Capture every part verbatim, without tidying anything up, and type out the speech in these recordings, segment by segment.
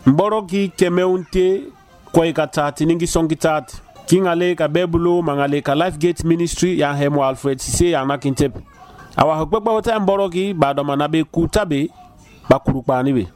mboroki kemeunte kwa ikatati ningi songitati kingale ka bebulo mangale ka Life Gate Ministry ya hemo Alfred Sise ya nakintep awa hokpekpa wota mboroki badoma na be kutabe bakurukpani be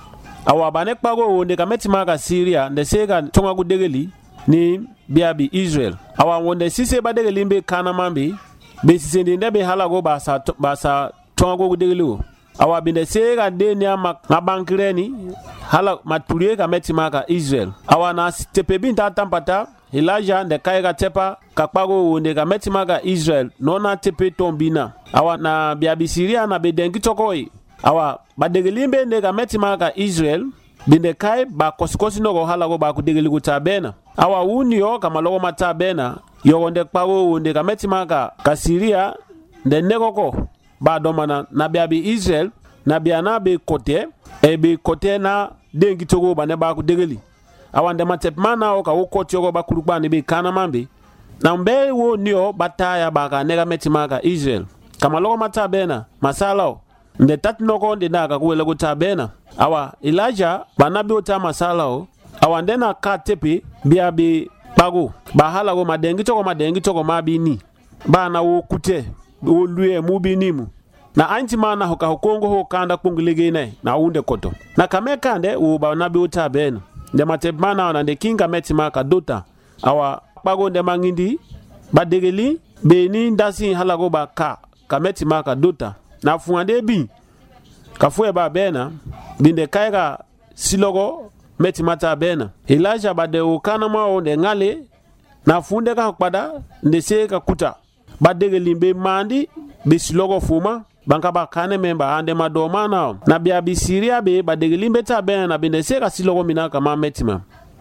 awa banek pago wonde ka metima ka Syria nde sega tonga gudegeli ni biabi Israel awa wonde sise badegeli be kanamambe be sise ndende be halago basa basa tonga gudegeli awa binde sega denia mabankireni hala maturie ka metima ka Israel awa na tepe binta tampata Elijah nde kaiga tepa kakpago wonde ka metima ka Israel nona tepe tombina awa na biabi Syria na be dengi tokoi awa badegelimbe nde ka metima ka Israel binde kai ba kosikosi nogo halago ba kudegeli kutabena awa unio kama logo matabena yo wonde kpago wonde ka metima ka ka Syria nde negoko ba domana na biabi Israel na biana be kote e be kote na dengi togo ba ne ba kudegeli awa nde matepmana o ka wokoti ogo ba kurukbani be kanamambe na mbe wo nio bataya ba ka nega metima ka Israel kama logo matabena masalo nde tatnoko nde na ka kuwele kutabena awa Elijah banabi ota masalao awa ndena ka tepe bia bi pago ba halago madengi toko madengi toko mabini ba na wo kute wo luye mubinimu na anti mana hoka hokongo ho kanda kungulege ne na unde koto na kameka nde wo banabi ota bena nde matepmana na nde kinga metima ka dota awa pago nde mangindi badegeli beni ndasi halago ba ka kametima ka dota na fuande bi kafue ba bena binde kaiga silogo metimata bena Elijah bade ukana mao de ngale na funde ka kpada ndese ka kuta badege limbe mandi be silogo fuma banka ba kane memba ande madoma na na bia bi Syria be badege limbe ta bena na binde se ka silogo mina kama metima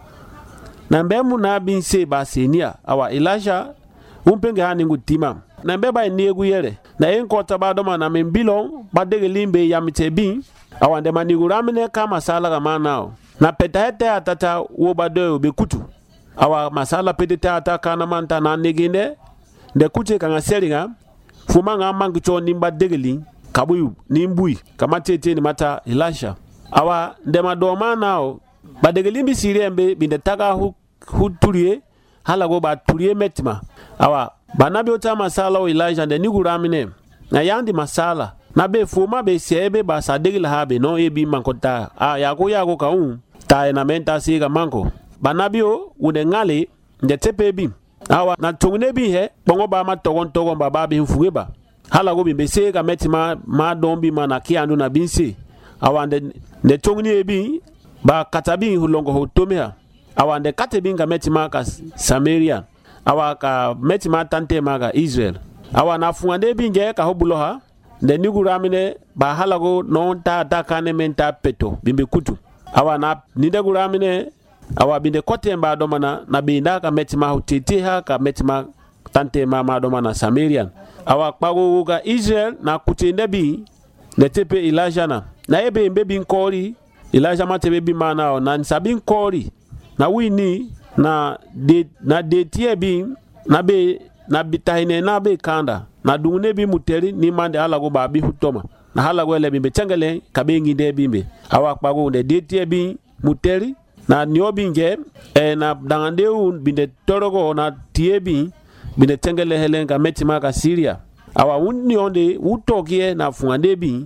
na mbemu na binse ba senia awa Elijah umpenge hani ngutima na mbeba ni egu yere na enkota badoma na membilo badege limbe ya mitebi awande maniguramine kama sala kama nao na petahete atata wo badoyo be kutu awa masala petete ataka na manta na neginde de kuche kanga seringa fumanga mangicho nimba degeli kabuyu nimbui kama tete ni mata Elisha awa ndema doma nao badege limbi sirembe binde taga hu, hu turie hala go ba turie metima awa banabi ota masala o Elijah de niguramine na yandi masala na be fuma be sebe ba sadegila habe no ebi mankota a yako yako ka un ta na menta siga manko banabi o une ngale nde tepe bi awa na tongune bi he bongo ba ma togon togon ba ba bi mfueba hala go bi be sega metima ma dombi mana kiandu na binse awa nde nde tonguni ebi ba katabi hulongo hotomea awa nde katebi nga metima ka Samaria awa ka metima tante maga Israel awa na fuande binge ka hobuloha nde niguramine ba halago non ta ta kane menta peto bimbe kutu awa na nide guramine awa binde kote mba domana na binda ka metima hutete ha ka metima tante mama domana Samarian awa kpago ga Israel na kutende bi ne tepe Elijah na na ebe mbebi nkori Elijah matebe bi mana na nsabin nkori na wini na de na de tie bi na be na bitahine na be kanda na dungune bi muteri ni mande halago ba bi hutoma na halago ele bimbe changele kabengi de bimbe awa kpago de de tie bi muteri na nyobi nge e na dangande un binde torogo na tie bi binde changele helenga metima ka Syria awa unni onde utokie na fungande bi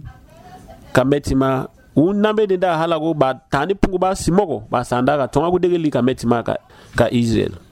ka metima unambe de da halago ba tani pungu ba simoko ba sandaka tonga gudegeli ka metima ka, ka Israel